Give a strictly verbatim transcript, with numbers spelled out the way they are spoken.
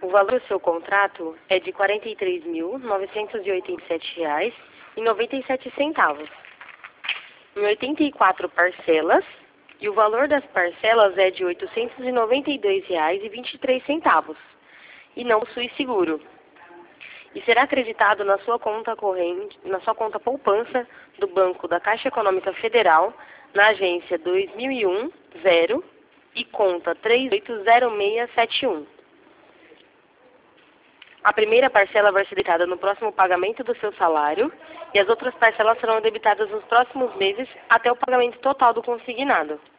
O valor do seu contrato é de quarenta e três mil, novecentos e oitenta e sete reais e noventa e sete centavos, em oitenta e quatro parcelas, e o valor das parcelas é de oitocentos e noventa e dois reais e vinte e três centavos, e não possui seguro. E será acreditado na sua conta corrente, na sua conta poupança do Banco da Caixa Econômica Federal, na agência dois mil e um zero e conta três oito zero seis sete um. A primeira parcela vai ser debitada no próximo pagamento do seu salário e as outras parcelas serão debitadas nos próximos meses até o pagamento total do consignado.